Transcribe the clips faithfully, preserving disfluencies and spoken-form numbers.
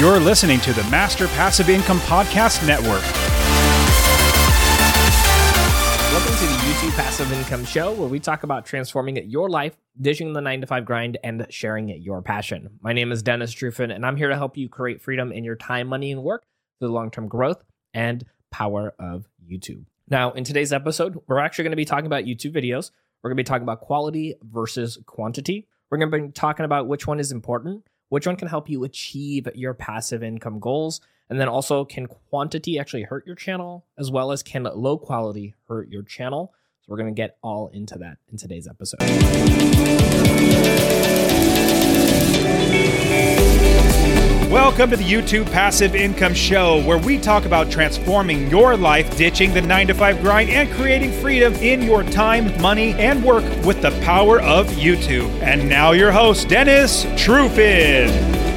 You're listening to the Master Passive Income Podcast Network. Welcome to the YouTube Passive Income Show, where we talk about transforming your life, ditching the nine to five grind, and sharing your passion. My name is Dennis Trufin, and I'm here to help you create freedom in your time, money, and work through the long-term growth and power of YouTube. Now, in today's episode, we're actually going to be talking about YouTube videos. We're going to be talking about quality versus quantity. We're going to be talking about which one is important, which one can help you achieve your passive income goals, and then also, can quantity actually hurt your channel, as well as can low quality hurt your channel? So we're going to get all into that in today's episode. Welcome to the YouTube Passive Income Show, where we talk about transforming your life, ditching the nine to five grind, and creating freedom in your time, money, and work with the power of YouTube. And now your host, Dennis Trufin.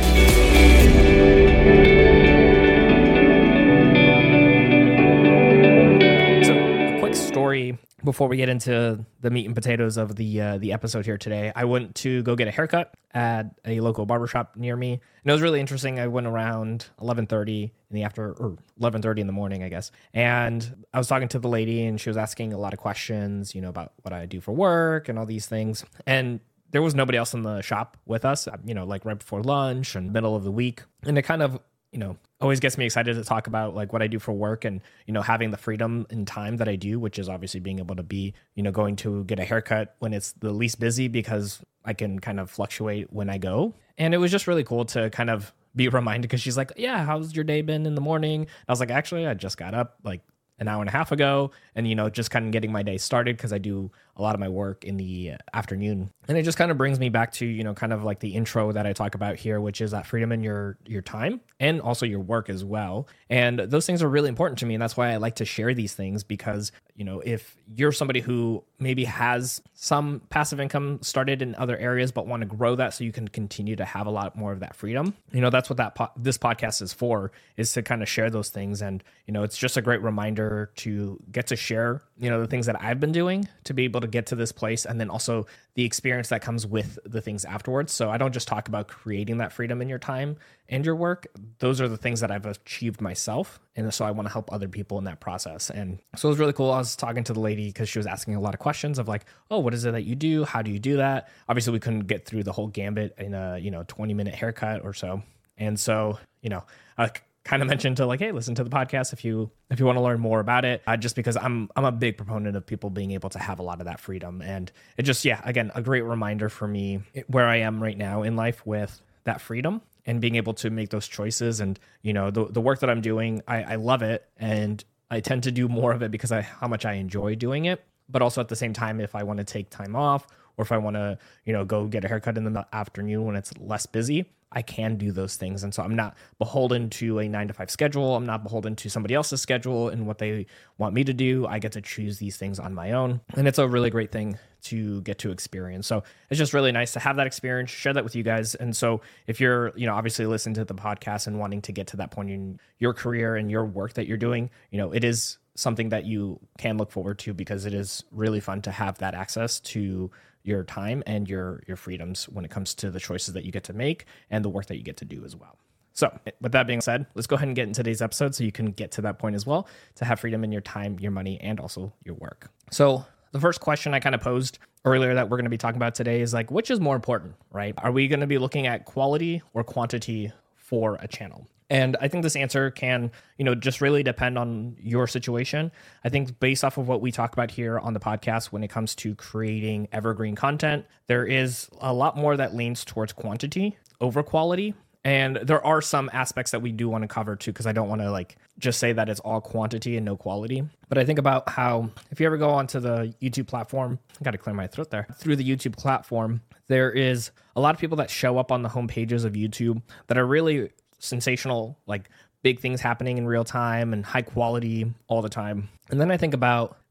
Story before we get into the meat and potatoes of the uh, the episode here today. I went to go get a haircut at a local barbershop near me, and it was really interesting. I went around eleven thirty in the after or eleven thirty in the morning, I guess, and I was talking to the lady, and she was asking a lot of questions, you know, about what I do for work and all these things. And there was nobody else in the shop with us, you know, like right before lunch and middle of the week, and it kind of, you know, always gets me excited to talk about like what I do for work and, you know, having the freedom and time that I do, which is obviously being able to be, you know, going to get a haircut when it's the least busy because I can kind of fluctuate when I go. And it was just really cool to kind of be reminded, because she's like, yeah, how's your day been in the morning? I was like, actually, I just got up like an hour and a half ago, and, you know, just kind of getting my day started, because I do a lot of my work in the afternoon. And it just kind of brings me back to, you know, kind of like the intro that I talk about here, which is that freedom in your your time and also your work as well. And those things are really important to me. And that's why I like to share these things, because, you know, if you're somebody who maybe has some passive income started in other areas, but want to grow that so you can continue to have a lot more of that freedom, you know, that's what that po- this podcast is for, is to kind of share those things. And, you know, it's just a great reminder to get to share, you know, the things that I've been doing to be able to get to this place, and then also the experience that comes with the things afterwards. So I don't just talk about creating that freedom in your time and your work. Those are the things that I've achieved myself, and so I want to help other people in that process. And so it was really cool. I was talking to the lady because she was asking a lot of questions of like, oh, what is it that you do? How do you do that? Obviously, we couldn't get through the whole gambit in a, you know, twenty minute haircut or so. And so, you know, I kind of mentioned to like, hey, listen to the podcast if you if you want to learn more about it, uh, just because I'm I'm a big proponent of people being able to have a lot of that freedom. And it just, yeah, again, a great reminder for me where I am right now in life with that freedom and being able to make those choices. And, you know, the the work that I'm doing, I, I love it, and I tend to do more of it because I how much I enjoy doing it. But also at the same time, if I want to take time off, or if I want to, you know, go get a haircut in the afternoon when it's less busy, I can do those things. And so I'm not beholden to a nine to five schedule. I'm not beholden to somebody else's schedule and what they want me to do. I get to choose these things on my own. And it's a really great thing to get to experience. So it's just really nice to have that experience, share that with you guys. And so if you're, you know, obviously listening to the podcast and wanting to get to that point in your career and your work that you're doing, you know, it is something that you can look forward to, because it is really fun to have that access to your time and your your freedoms when it comes to the choices that you get to make and the work that you get to do as well. So with that being said, let's go ahead and get into today's episode so you can get to that point as well, to have freedom in your time, your money, and also your work. So the first question I kind of posed earlier that we're going to be talking about today is like, which is more important, right? Are we going to be looking at quality or quantity for a channel? And I think this answer can, you know, just really depend on your situation. I think based off of what we talk about here on the podcast, when it comes to creating evergreen content, there is a lot more that leans towards quantity over quality. And there are some aspects that we do want to cover too, because I don't want to like just say that it's all quantity and no quality. But I think about how if you ever go onto the YouTube platform, I got to clear my throat there, through the YouTube platform, there is a lot of people that show up on the home pages of YouTube that are really sensational, like big things happening in real time and high quality all the time. And then I think about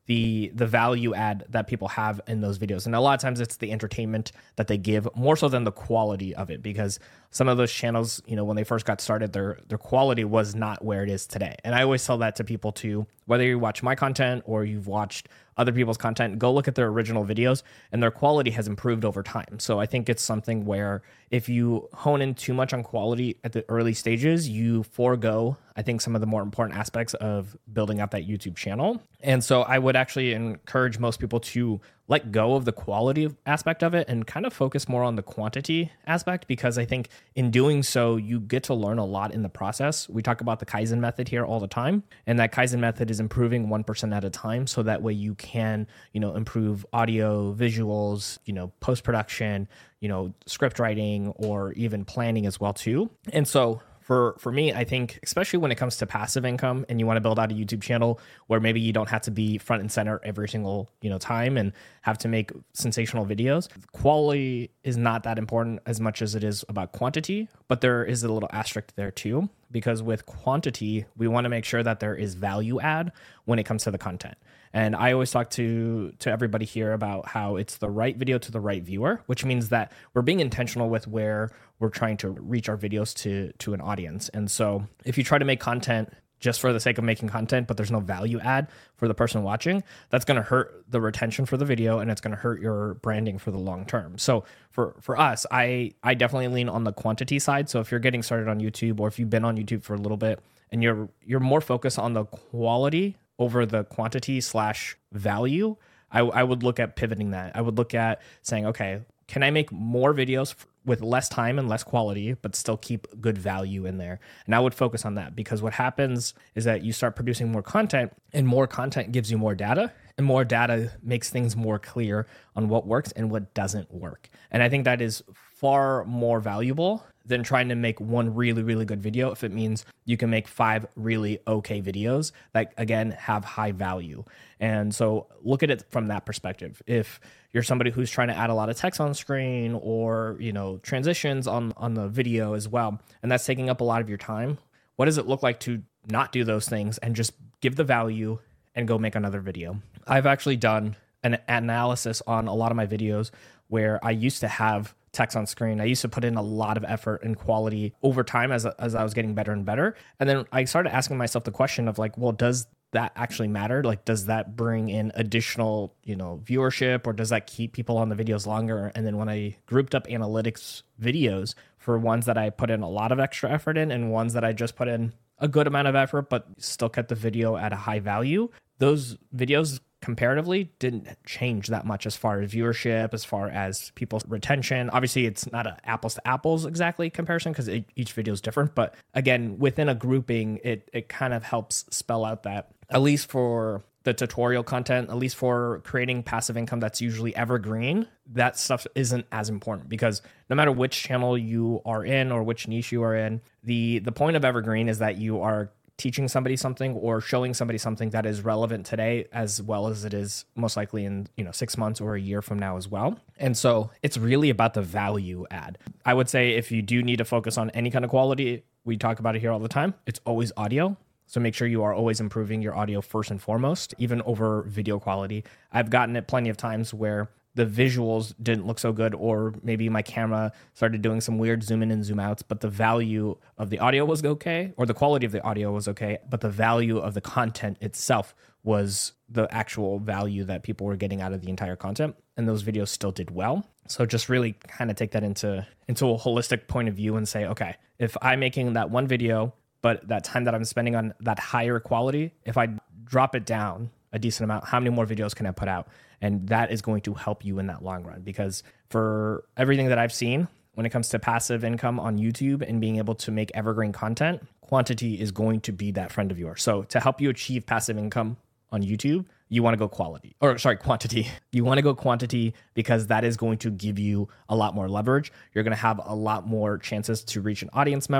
the the value add that people have in those videos. And a lot of times it's the entertainment that they give more so than the quality of it, because some of those channels, you know, when they first got started, their their quality was not where it is today. And I always tell that to people too, whether you watch my content or you've watched other people's content, go look at their original videos, and their quality has improved over time. So I think it's something where if you hone in too much on quality at the early stages, you forego, I think, some of the more important aspects of building up that YouTube channel. And so I would actually encourage most people to let go of the quality aspect of it and kind of focus more on the quantity aspect, because I think in doing so, you get to learn a lot in the process. We talk about the Kaizen method here all the time, and that Kaizen method is improving one percent at a time. So that way you can, you know, improve audio, visuals, you know, post-production, you know, script writing, or even planning as well too. And so For for me, I think, especially when it comes to passive income and you want to build out a YouTube channel where maybe you don't have to be front and center every single, you know, time and have to make sensational videos, quality is not that important as much as it is about quantity. But there is a little asterisk there too, because with quantity, we want to make sure that there is value add when it comes to the content. And I always talk to to everybody here about how it's the right video to the right viewer, which means that we're being intentional with where we're trying to reach our videos to to an audience. And so if you try to make content just for the sake of making content, but there's no value add for the person watching, that's going to hurt the retention for the video, and it's going to hurt your branding for the long term. So for for us, I I definitely lean on the quantity side. So if you're getting started on YouTube, or if you've been on YouTube for a little bit and you're you're more focused on the quality over the quantity slash value, I, I would look at pivoting that. I would look at saying, okay, can I make more videos f- with less time and less quality, but still keep good value in there? And I would focus on that, because what happens is that you start producing more content, and more content gives you more data, and more data makes things more clear on what works and what doesn't work. And I think that is far more valuable than trying to make one really, really good video if it means you can make five really okay videos that, again, have high value. And so look at it from that perspective. If you're somebody who's trying to add a lot of text on screen, or, you know, transitions on, on the video as well, and that's taking up a lot of your time, what does it look like to not do those things and just give the value and go make another video? I've actually done an analysis on a lot of my videos where I used to have text on screen. I used to put in a lot of effort and quality over time as, as I was getting better and better. And then I started asking myself the question of like, well, does that actually matter? Like, does that bring in additional, you know, viewership, or does that keep people on the videos longer? And then when I grouped up analytics videos for ones that I put in a lot of extra effort in, and ones that I just put in a good amount of effort, but still kept the video at a high value, those videos comparatively didn't change that much as far as viewership, as far as people's retention. Obviously, it's not a apples to apples exactly comparison, because each video is different. But again, within a grouping, it it kind of helps spell out that, at least for the tutorial content, at least for creating passive income that's usually evergreen, that stuff isn't as important, because no matter which channel you are in or which niche you are in, the the point of evergreen is that you are teaching somebody something or showing somebody something that is relevant today, as well as it is most likely in, you know, six months or a year from now as well. And so it's really about the value add. I would say if you do need to focus on any kind of quality, we talk about it here all the time, it's always audio. So make sure you are always improving your audio first and foremost, even over video quality. I've gotten it plenty of times where the visuals didn't look so good, or maybe my camera started doing some weird zoom in and zoom outs, but the value of the audio was okay, or the quality of the audio was okay, but the value of the content itself was the actual value that people were getting out of the entire content, and those videos still did well. So just really kind of take that into, into a holistic point of view and say, okay, if I'm making that one video, but that time that I'm spending on that higher quality, if I drop it down a decent amount, how many more videos can I put out? And that is going to help you in that long run, because for everything that I've seen, when it comes to passive income on YouTube and being able to make evergreen content, quantity is going to be that friend of yours. So to help you achieve passive income on YouTube, you want to go quality, or sorry, quantity. You want to go quantity, because that is going to give you a lot more leverage. You're going to have a lot more chances to reach an audience member.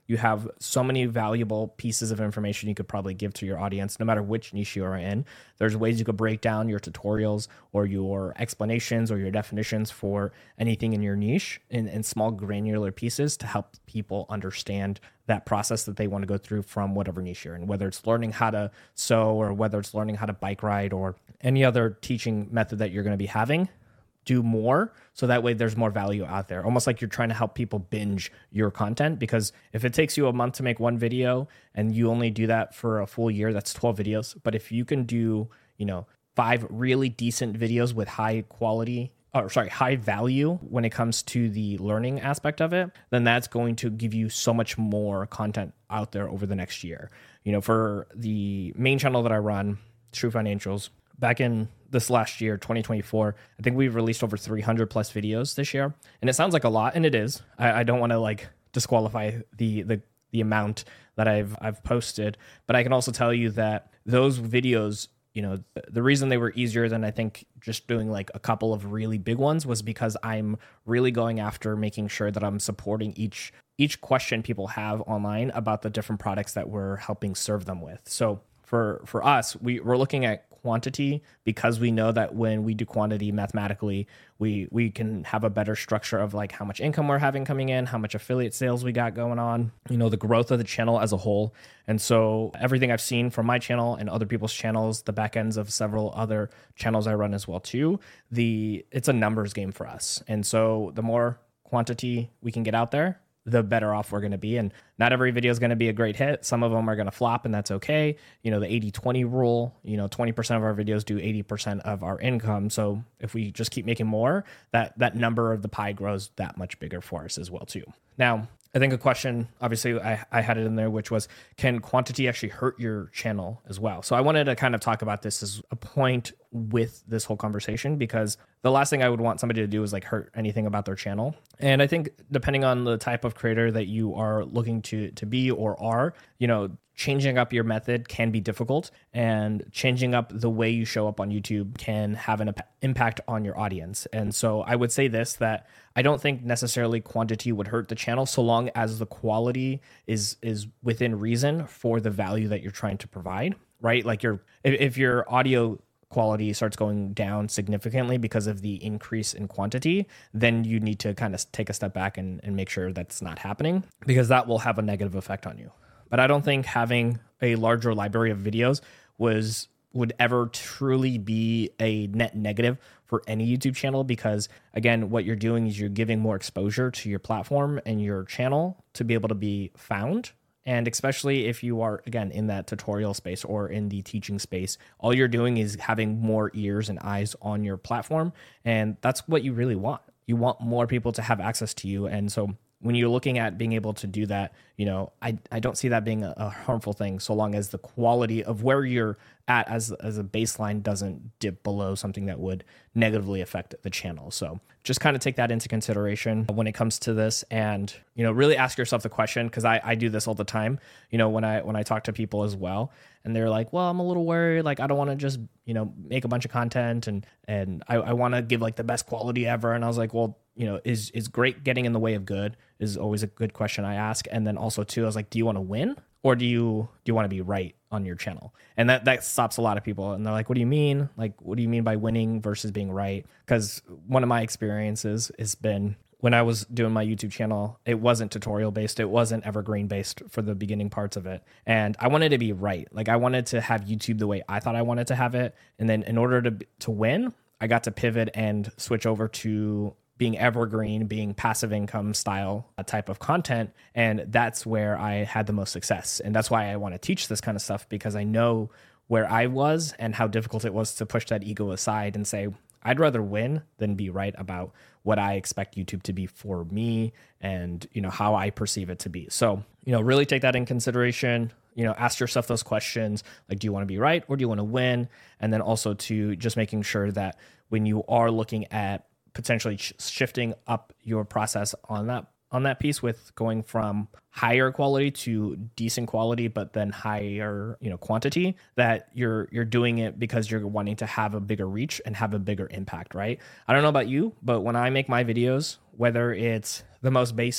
you have so many valuable pieces of information you could probably give to your audience, no matter which niche you are in. There's ways you could break down your tutorials or your explanations or your definitions for anything in your niche in, in small granular pieces to help people understand that process that they want to go through from whatever niche you're in, whether it's learning how to sew or whether it's learning how to bike ride or any other teaching method that you're going to be having. Do more so that way there's more value out there. Almost like you're trying to help people binge your content, because if it takes you a month to make one video and you only do that for a full year, that's twelve videos. But if you can do, you know, five really decent videos with high quality, or sorry, high value when it comes to the learning aspect of it, then that's going to give you so much more content out there over the next year. You know, for the main channel that I run, True Financials, back in this last year, twenty twenty-four, I think we've released over three hundred plus videos this year. And it sounds like a lot, and it is. I, I don't want to like disqualify the, the the amount that I've I've posted, but I can also tell you that those videos, you know, the, the reason they were easier than I think just doing like a couple of really big ones was because I'm really going after making sure that I'm supporting each each question people have online about the different products that we're helping serve them with. So for for us, we, we're looking at quantity because we know that when we do quantity mathematically, we we can have a better structure of like how much income we're having coming in, how much affiliate sales we got going on, you know, the growth of the channel as a whole. And so everything I've seen from my channel and other people's channels, the back ends of several other channels I run as well too, the it's a numbers game for us. And so the more quantity we can get out there, the better off we're going to be. And not every video is going to be a great hit. Some of them are going to flop, and that's okay. You know, the eighty twenty rule, you know, twenty percent of our videos do eighty percent of our income. So if we just keep making more, that that number of the pie grows that much bigger for us as well too. Now, I think a question, obviously I, I had it in there, which was, can quantity actually hurt your channel as well? So I wanted to kind of talk about this as a point with this whole conversation, because the last thing I would want somebody to do is like hurt anything about their channel. And I think depending on the type of creator that you are looking to, to be or are, you know, changing up your method can be difficult, and changing up the way you show up on YouTube can have an impact on your audience. And so I would say this, that I don't think necessarily quantity would hurt the channel so long as the quality is is within reason for the value that you're trying to provide, right? Like your if, if your audio quality starts going down significantly because of the increase in quantity, then you need to kind of take a step back and, and make sure that's not happening, because that will have a negative effect on you. But I don't think having a larger library of videos was would ever truly be a net negative for any YouTube channel, because again, what you're doing is you're giving more exposure to your platform and your channel to be able to be found. And especially if you are, again, in that tutorial space or in the teaching space, all you're doing is having more ears and eyes on your platform. And that's what you really want. You want more people to have access to you. And so when you're looking at being able to do that, you know, I, I don't see that being a, a harmful thing, so long as the quality of where you're at as, as a baseline doesn't dip below something that would negatively affect the channel. So just kind of take that into consideration when it comes to this, and, you know, really ask yourself the question, because I, I do this all the time, you know, when I when I talk to people as well, and they're like, well, I'm a little worried, like I don't want to just, you know, make a bunch of content and and I, I want to give like the best quality ever. And I was like, well, you know, is is great getting in the way of good is always a good question I ask. And then also too, I was like, do you want to win, or do you do you want to be right on your channel? And that that stops a lot of people, and they're like, what do you mean? Like, what do you mean by winning versus being right? Because one of my experiences has been, when I was doing my YouTube channel, it wasn't tutorial based. It wasn't evergreen based for the beginning parts of it. And I wanted to be right. Like, I wanted to have YouTube the way I thought I wanted to have it. And then in order to to win, I got to pivot and switch over to being evergreen, being passive income style type of content. And that's where I had the most success. And that's why I want to teach this kind of stuff, because I know where I was and how difficult it was to push that ego aside and say, I'd rather win than be right about what I expect YouTube to be for me and, you know, how I perceive it to be. So, you know, really take that in consideration. You know, ask yourself those questions, like, do you want to be right or do you want to win? And then also to just making sure that when you are looking at potentially sh- shifting up your process on that on that piece, with going from higher quality to decent quality, but then higher, you know, quantity, that you're you're doing it because you're wanting to have a bigger reach and have a bigger impact, right? I don't know about you, but when I make my videos, whether it's the most basic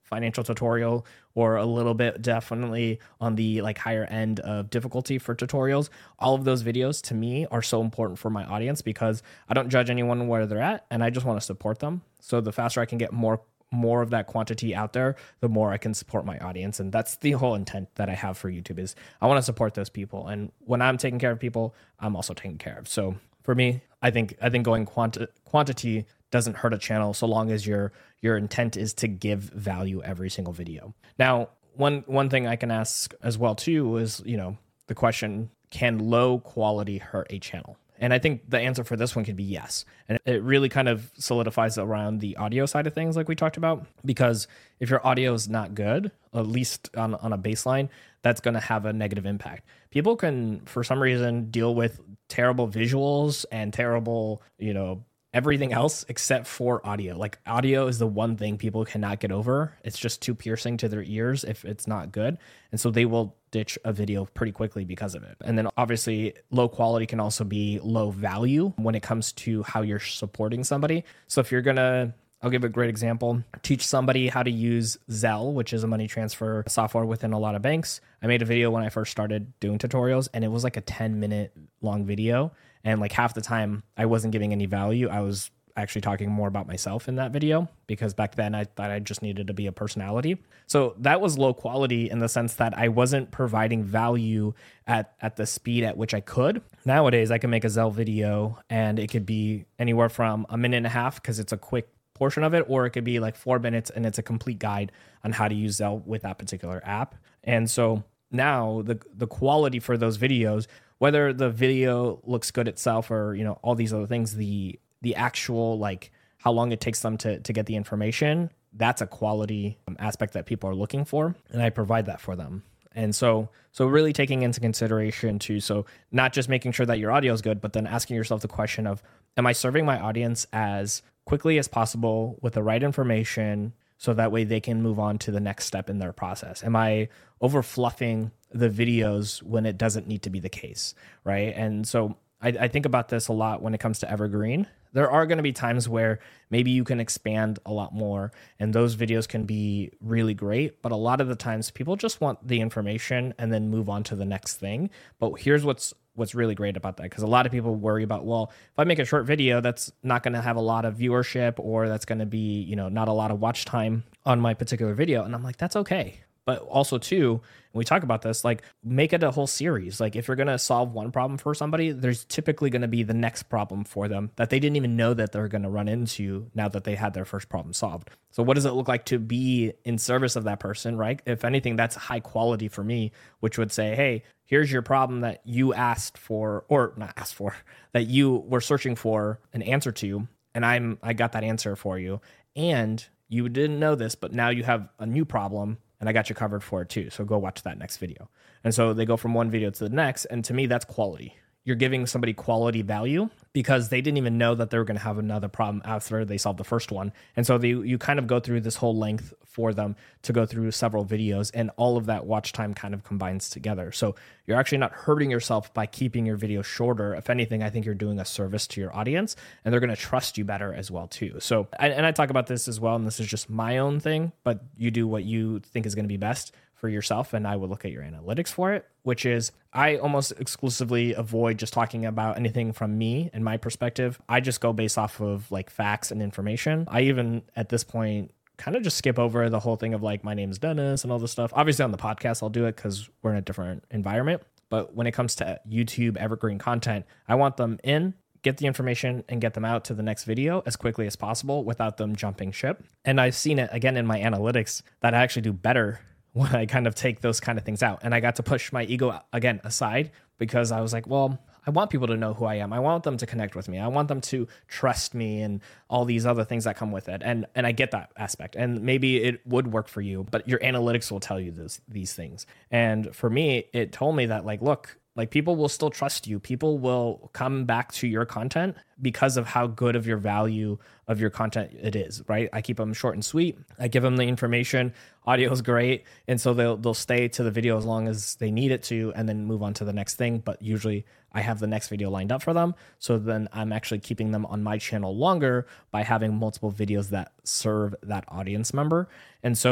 financial tutorial or a little bit definitely on the like higher end of difficulty for tutorials, all of those videos to me are so important for my audience because I don't judge anyone where they're at and I just want to support them. So the faster I can get more more of that quantity out there, the more I can support my audience. And that's the whole intent that I have for YouTube is I want to support those people. And when I'm taking care of people, I'm also taken care of. So for me, I think I think going quanti- quantity doesn't hurt a channel so long as your your intent is to give value every single video. Now, one one thing I can ask as well too is, you know, the question, can low quality hurt a channel? And I think the answer for this one could be yes. And it really kind of solidifies around the audio side of things like we talked about, because if your audio is not good, at least on, on a baseline, that's going to have a negative impact. People can, for some reason, deal with terrible visuals and terrible, you know, everything else except for audio. Like audio is the one thing people cannot get over. It's just too piercing to their ears if it's not good. And so they will ditch a video pretty quickly because of it. And then obviously low quality can also be low value when it comes to how you're supporting somebody. So if you're going to, I'll give a great example, teach somebody how to use Zelle, which is a money transfer software within a lot of banks. I made a video when I first started doing tutorials and it was like a ten minute long video. And like half the time I wasn't giving any value. I was actually talking more about myself in that video because back then I thought I just needed to be a personality. So that was low quality in the sense that I wasn't providing value at, at the speed at which I could. Nowadays, I can make a Zelle video and it could be anywhere from a minute and a half because it's a quick portion of it, or it could be like four minutes and it's a complete guide on how to use Zelle with that particular app. And so now the the quality for those videos, whether the video looks good itself or, you know, all these other things, the the actual like how long it takes them to to get the information, that's a quality aspect that people are looking for, and I provide that for them. And so so really taking into consideration too, so not just making sure that your audio is good, but then asking yourself the question of, am I serving my audience as quickly as possible with the right information so that way they can move on to the next step in their process? Am I over fluffing the videos when it doesn't need to be the case, right? And so I, I think about this a lot when it comes to Evergreen. There are going to be times where maybe you can expand a lot more and those videos can be really great. But a lot of the times people just want the information and then move on to the next thing. But here's what's what's really great about that, because a lot of people worry about, well, if I make a short video, that's not going to have a lot of viewership or that's going to be, you know, not a lot of watch time on my particular video. And I'm like, that's okay. But also too, when we talk about this, like make it a whole series. Like if you're going to solve one problem for somebody, there's typically going to be the next problem for them that they didn't even know that they're going to run into now that they had their first problem solved. So what does it look like to be in service of that person, right? If anything, that's high quality for me, which would say, hey, here's your problem that you asked for, or not asked for, that you were searching for an answer to, and I'm I got that answer for you. And you didn't know this, but now you have a new problem, and I got you covered for it too. So go watch that next video. And so they go from one video to the next. And to me, that's quality. You're giving somebody quality value because they didn't even know that they were going to have another problem after they solved the first one. And so they, you kind of go through this whole length for them to go through several videos, and all of that watch time kind of combines together. So you're actually not hurting yourself by keeping your video shorter. If anything, I think you're doing a service to your audience, and they're going to trust you better as well too. So, and I talk about this as well, and this is just my own thing, but you do what you think is going to be best for yourself, and I would look at your analytics for it, which is I almost exclusively avoid just talking about anything from me and my perspective. I just go based off of like facts and information. I even at this point kind of just skip over the whole thing of like, my name's Dennis and all this stuff. Obviously on the podcast, I'll do it because we're in a different environment. But when it comes to YouTube evergreen content, I want them in, get the information, and get them out to the next video as quickly as possible without them jumping ship. And I've seen it again in my analytics that I actually do better when I kind of take those kind of things out. And I got to push my ego again aside because I was like, well, I want people to know who I am. I want them to connect with me. I want them to trust me and all these other things that come with it. And and I get that aspect. And maybe it would work for you, but your analytics will tell you this, these things. And for me, it told me that like, look, like people will still trust you. People will come back to your content because of how good of your value of your content it is, right? I keep them short and sweet. I give them the information. Audio is great. And so they'll they'll stay to the video as long as they need it to and then move on to the next thing. But usually I have the next video lined up for them. So then I'm actually keeping them on my channel longer by having multiple videos that serve that audience member. And so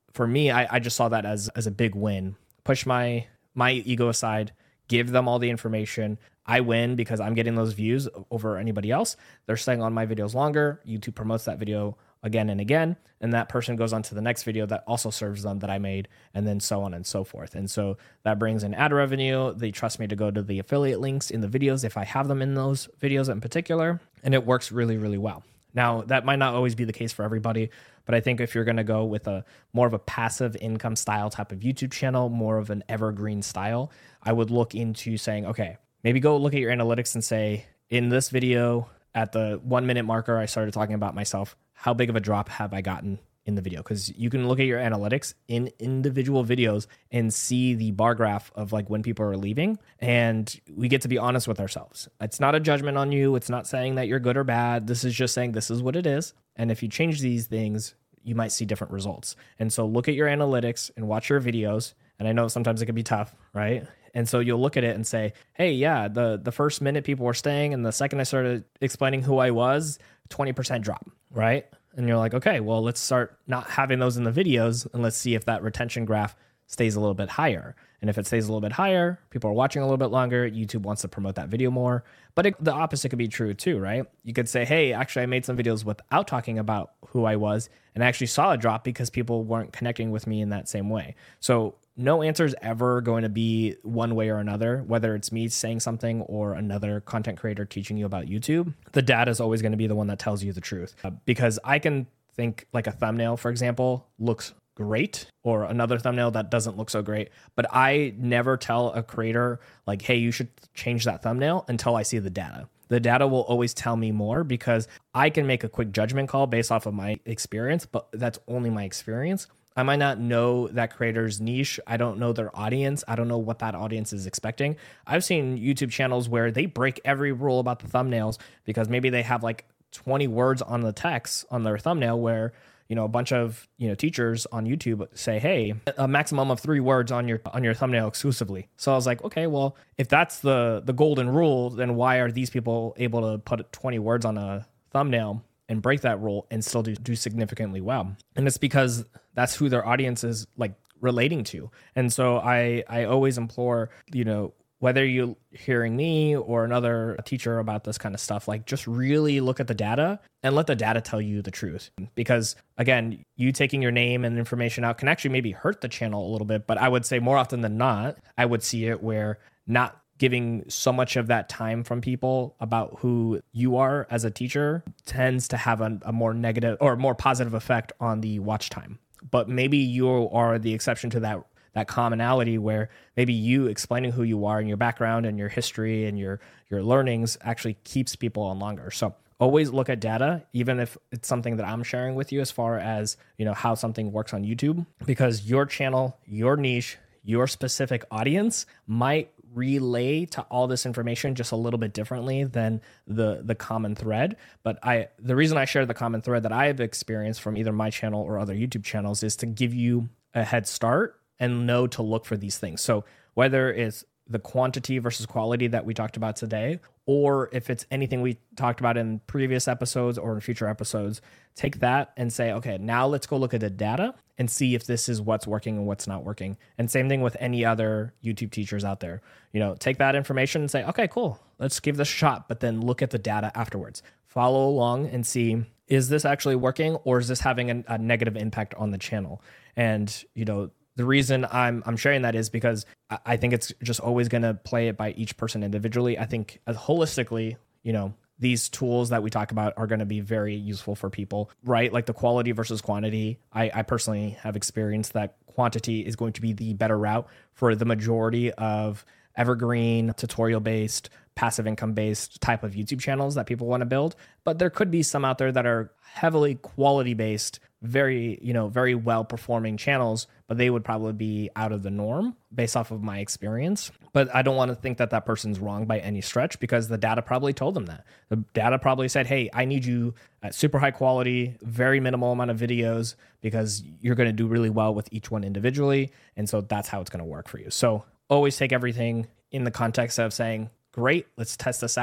for me, I, I just saw that as as a big win. Push my my ego aside, give them all the information. I win because I'm getting those views over anybody else. They're staying on my videos longer. YouTube promotes that video again and again, and that person goes on to the next video that also serves them that I made, and then so on and so forth. And so that brings in ad revenue. They trust me to go to the affiliate links in the videos if I have them in those videos in particular, and it works really, really well. Now, that might not always be the case for everybody, but I think if you're going to go with a more of a passive income style type of YouTube channel, more of an evergreen style, I would look into saying, okay, maybe go look at your analytics and say, in this video, at the one minute marker, I started talking about myself. How big of a drop have I gotten in the video? Because you can look at your analytics in individual videos and see the bar graph of like when people are leaving. And we get to be honest with ourselves. It's not a judgment on you. It's not saying that you're good or bad. This is just saying this is what it is. And if you change these things, you might see different results. And so look at your analytics and watch your videos. And I know sometimes it can be tough, right? And so you'll look at it and say, hey, yeah, the, the first minute people were staying, and the second I started explaining who I was, twenty percent drop, right? And you're like, okay, well, let's start not having those in the videos, and let's see if that retention graph stays a little bit higher. And if it stays a little bit higher, people are watching a little bit longer, YouTube wants to promote that video more. But it, the opposite could be true too, right? You could say, hey, actually, I made some videos without talking about who I was, and I actually saw a drop because people weren't connecting with me in that same way. So no answer is ever going to be one way or another, whether it's me saying something or another content creator teaching you about YouTube. The data is always going to be the one that tells you the truth. Uh, because I can think like a thumbnail, for example, looks great, or another thumbnail that doesn't look so great. But I never tell a creator like, hey, you should change that thumbnail until I see the data. The data will always tell me more because I can make a quick judgment call based off of my experience, but that's only my experience. I might not know that creator's niche. I don't know their audience. I don't know what that audience is expecting. I've seen YouTube channels where they break every rule about the thumbnails because maybe they have like twenty words on the text on their thumbnail where, you know, a bunch of, you know, teachers on YouTube say, hey, a maximum of three words on your on your thumbnail exclusively. So I was like, okay, well, if that's the the golden rule, then why are these people able to put twenty words on a thumbnail and break that rule and still do, do significantly well? And it's because that's who their audience is like relating to. And so I I always implore, you know, whether you're hearing me or another teacher about this kind of stuff, like just really look at the data and let the data tell you the truth. Because again, you taking your name and information out can actually maybe hurt the channel a little bit. But I would say more often than not, I would see it where not giving so much of that time from people about who you are as a teacher tends to have a, a more negative or more positive effect on the watch time. But maybe you are the exception to that that commonality where maybe you explaining who you are and your background and your history and your your learnings actually keeps people on longer. So always look at data, even if it's something that I'm sharing with you as far as, you know, how something works on YouTube, because your channel, your niche, your specific audience might relay to all this information just a little bit differently than the the common thread. But I the reason I share the common thread that I have experienced from either my channel or other YouTube channels is to give you a head start and know to look for these things. So whether it's the quantity versus quality that we talked about today, or if it's anything we talked about in previous episodes or in future episodes, take that and say, okay, now let's go look at the data and see if this is what's working and what's not working. And same thing with any other YouTube teachers out there. You know, take that information and say, okay, cool, let's give this a shot, but then look at the data afterwards. Follow along and see, is this actually working or is this having a, a negative impact on the channel? And, you know, the reason I'm I'm sharing that is because I think it's just always going to play it by each person individually. I think uh, holistically, you know, these tools that we talk about are going to be very useful for people, right? Like the quality versus quantity. I, I personally have experienced that quantity is going to be the better route for the majority of evergreen, tutorial-based, passive income-based type of YouTube channels that people want to build. But there could be some out there that are heavily quality-based, very, you know, very well-performing channels, but they would probably be out of the norm based off of my experience. But I don't want to think that that person's wrong by any stretch because the data probably told them that. The data probably said, hey, I need you at super high quality, very minimal amount of videos because you're going to do really well with each one individually. And so that's how it's going to work for you. So always take everything in the context of saying, great, let's test this out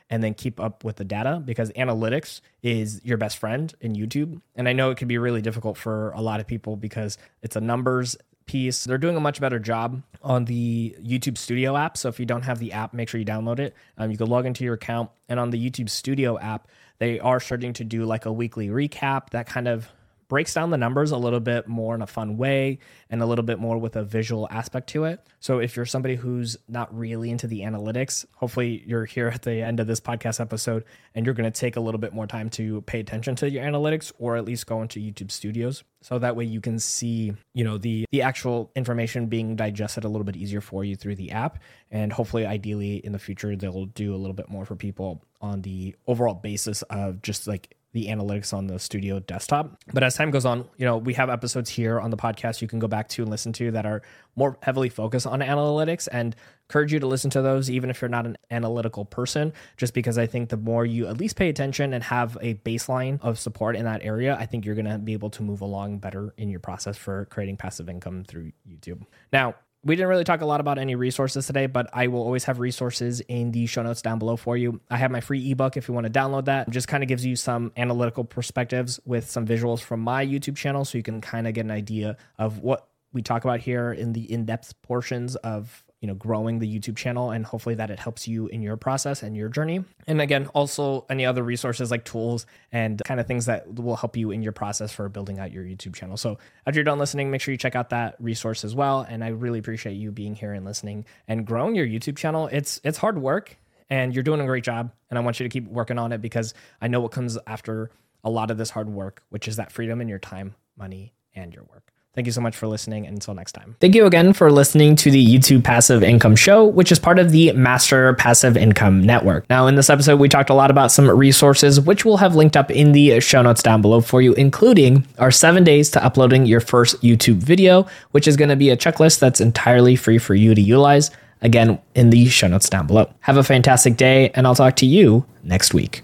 and then keep up with the data, because analytics is your best friend in YouTube. And I know it can be really difficult for a lot of people because it's a numbers piece. They're doing a much better job on the YouTube Studio app. So if you don't have the app, make sure you download it. Um, you can log into your account, and on the YouTube Studio app, they are starting to do like a weekly recap that kind of breaks down the numbers a little bit more in a fun way and a little bit more with a visual aspect to it. So if you're somebody who's not really into the analytics, hopefully you're here at the end of this podcast episode and you're going to take a little bit more time to pay attention to your analytics, or at least go into YouTube Studios. So that way you can see, you know, the, the actual information being digested a little bit easier for you through the app. And hopefully, ideally in the future, they'll do a little bit more for people on the overall basis of just like the analytics on the Studio desktop. But as time goes on, you know, we have episodes here on the podcast you can go back to and listen to that are more heavily focused on analytics, and encourage you to listen to those even if you're not an analytical person, just because I think the more you at least pay attention and have a baseline of support in that area, I think you're going to be able to move along better in your process for creating passive income through YouTube. Now, we didn't really talk a lot about any resources today, but I will always have resources in the show notes down below for you. I have my free ebook if you want to download that. It just kind of gives you some analytical perspectives with some visuals from my YouTube channel, so you can kind of get an idea of what we talk about here in the in-depth portions of, you know, growing the YouTube channel, and hopefully that it helps you in your process and your journey. And again, also any other resources like tools and kind of things that will help you in your process for building out your YouTube channel. So after you're done listening, make sure you check out that resource as well. And I really appreciate you being here and listening and growing your YouTube channel. It's, it's hard work and you're doing a great job. And I want you to keep working on it, because I know what comes after a lot of this hard work, which is that freedom in your time, money, and your work. Thank you so much for listening, and until next time. Thank you again for listening to the YouTube Passive Income Show, which is part of the Master Passive Income Network. Now, in this episode, we talked a lot about some resources, which we'll have linked up in the show notes down below for you, including our seven days to uploading your first YouTube video, which is going to be a checklist that's entirely free for you to utilize. Again, in the show notes down below. Have a fantastic day, and I'll talk to you next week.